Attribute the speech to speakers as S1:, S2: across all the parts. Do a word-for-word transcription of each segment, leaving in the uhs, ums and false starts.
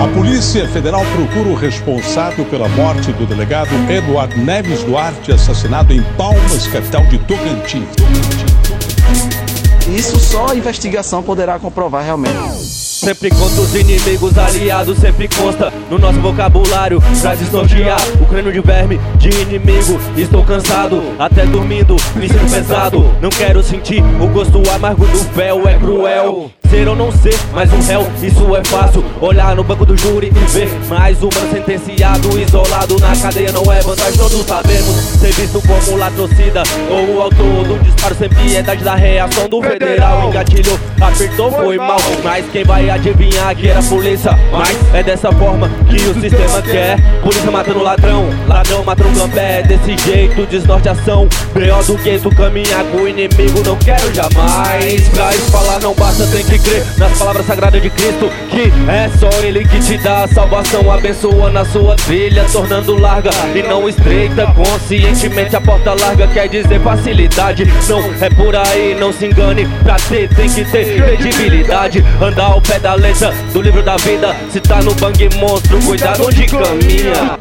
S1: A Polícia Federal procura o responsável pela morte do delegado Eduardo Neves Duarte, assassinado em Palmas, capital de Tocantins.
S2: Isso só a investigação poderá comprovar realmente.
S3: Sempre contra os inimigos, aliados sempre consta no nosso vocabulário pra desnortear o crânio de verme, de inimigo. Estou cansado, até dormindo, me sinto pesado. Não quero sentir o gosto amargo do véu, é cruel ser ou não ser mais um réu, isso é fácil. Olhar no banco do júri e ver mais um mano sentenciado, isolado na cadeia não é vantagem. Todos sabemos ser visto como latrocida ou o autor do disparo sem piedade da reação do federal. Engatilhou, apertou, foi mal, mas quem vai adivinhar que era a polícia? Mas é dessa forma que o sistema quer. Polícia matando ladrão, ladrão matando gambé. Desse jeito, desnorteação, pior do que tu caminhar com o inimigo. Não quero jamais, pra isso falar não basta, tem que crer nas palavras sagradas de Cristo, que é só Ele que te dá a salvação, abençoando a sua trilha, tornando larga e não estreita. Conscientemente a porta larga quer dizer facilidade. Não é por aí, não se engane, pra ter tem que ter credibilidade. Andar ao pé da letra do livro da vida, se tá no bang monstro, cuidado onde caminha.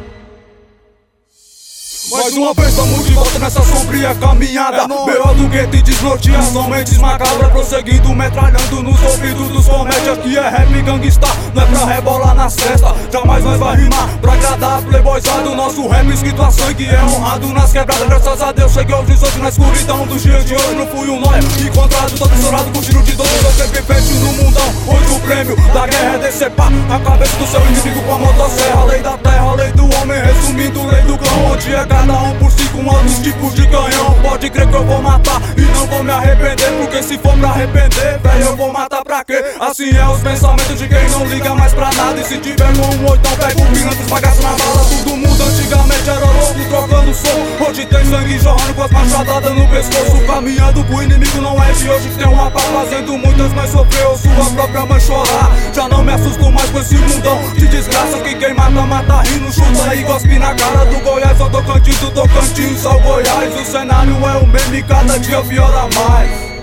S4: Mais uma vez estamos de volta nessa sombria caminhada. B O do gueto e desnorteação, mentes macabras prosseguindo, metralhando nos ouvidos dos comédias. Que é rap gangsta, não é pra rebolar na cesta. Jamais nós vai rimar pra agradar a playboyzada. O nosso rap escrito a sangue é honrado nas quebradas. Graças a Deus cheguei aos dezoito na escuridão dos dias de hoje. Não fui um nóia encontrado, todo estourado com tiro de doze. Eu sempre peixe no mundão, hoje o prêmio da guerra é decepar a cabeça do seu inimigo com a motosserra. Lei da terra, lei do homem, resumindo lei do clã, onde é cada um por si com altos tipos de canhão. Pode crer que eu vou matar e não vou me arrepender, porque se for pra arrepender, velho, eu vou matar pra quê? Assim é os pensamentos de quem não liga mais pra nada. E se tiver com um oitão, pega o pilantra, esbagaço na bala. Todo mundo antigamente era louco, trocando som. Hoje tem sangue jorrando com as machadadas no pescoço. Caminhando pro inimigo não é de hoje, tem uma pá fazendo muitas mães sofrer ou sua própria mãe chorar. Já não me assusto mais com esse mundão de desgraça, que quem mata, mata rindo, chuta e gospe na cara do Goiás. Só Tocantins, do Tocantins ao Goiás. O cenário é o mesmo e cada dia piora mais.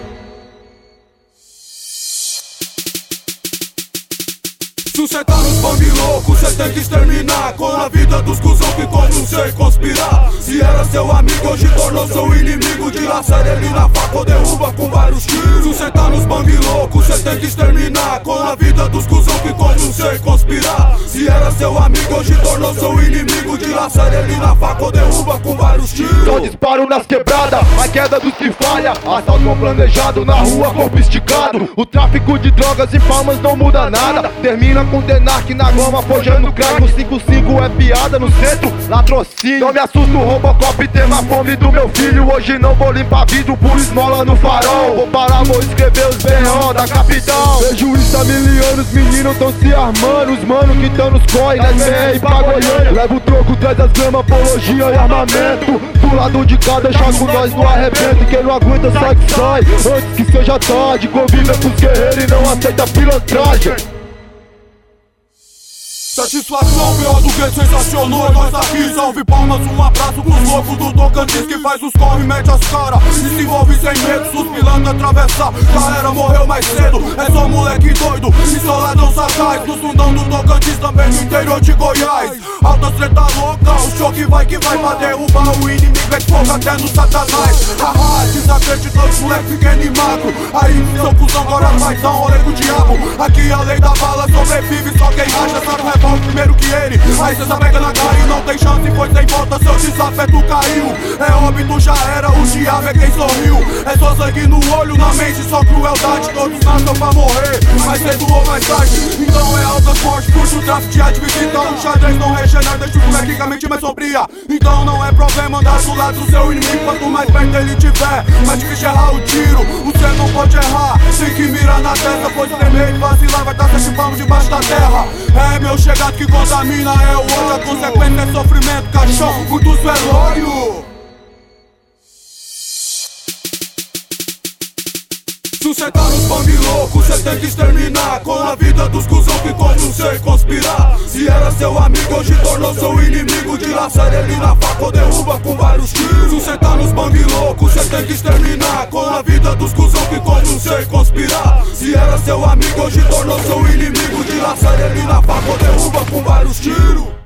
S4: Se cê tá nos bang loucos, cê tem que exterminar com a vida dos cuzão que como não sei conspirar. Se era seu amigo, hoje tornou seu inimigo. De laçar ele na faca ou derruba com vários tiros. Se cê tá nos bang loucos, cê tem que exterminar com a vida dos cuzão que como não sei conspirar. Se era seu amigo, hoje tornou seu inimigo. De laçar ele na faca ou derruba com vários tiros.
S5: Só disparo nas quebradas, a queda dos que falha. Assalto mal planejado, na rua corpo esticado. O tráfico de drogas em Palmas não muda nada. Termina com Denark na goma, forjando crack. O cinco cinco é piada no centro, latrocínio. Não me assusto, Robocop tem a fome do meu filho. Hoje não vou limpar vidro por esmola no farol. Vou parar, vou escrever os B O da capital. Vejo isso há mil anos, meninos tão se armando. Os mano que tão nos corre, na S B R pra Goiânia. Leva o troco, traz as gramas, apologia e armamento. Do lado de cada chaco nós não arrebenta. Quem não aguenta sai que sai, antes que seja tarde. Convive com os guerreiros e não aceita pilantragem.
S4: Satisfação, B O do gueto sensacionou. Nós aqui, salve Palmas, um abraço pros loucos do Tocantins que faz os corre, mete as cara e se envolve sem medo, suspirando atravessar. Já era, morreu mais cedo, é só moleque doido e só ladrão sagaz. No fundão do Tocantins, também no interior de Goiás. Alta treta louca, o choque vai que vai pra derrubar o inimigo, é de fogo até no satanás. Haha, desacreditou os moleque pequeno e magro. Aí seu cuzão agora vai dar um rolê com o diabo. Aqui a lei da bala sobrevive, só quem acha sabe o primeiro que ele. Aí cê pega na cara e não tem chance, foi sem volta, seu desafeto caiu. É óbito, já era, o diabo é quem sorriu. É só sangue no olho, na mente só crueldade. Todos nascem pra morrer, mais cedo ou mais tarde. Então é alta forte, puxa o tráfico de advisita. Então o xadrez não regenera, deixa o moleque com a mente mais sombria. Então não é problema andar do lado do seu inimigo. Quanto mais perto ele tiver, mais difícil errar o tiro. Você não pode errar, tem que mirar na testa, pois tremer e vacilar vai estar sete palmos debaixo da terra. É meu chegado que contamina, é o ódio, a consequência é sofrimento, caixão, muito velório. Se cê tá nos bang loucos, cê tem que exterminar com a vida dos cuzão que como não sei conspirar. Se era seu amigo, hoje tornou seu inimigo. De laçar ele na faca ou derruba com vários tiros. Se cê tá nos bang loucos, cê tem que exterminar com a vida dos cuzão que como não sei sei conspirar. Se era seu amigo, hoje tornou seu inimigo. De laçar ele na faca ou derruba com vários tiros.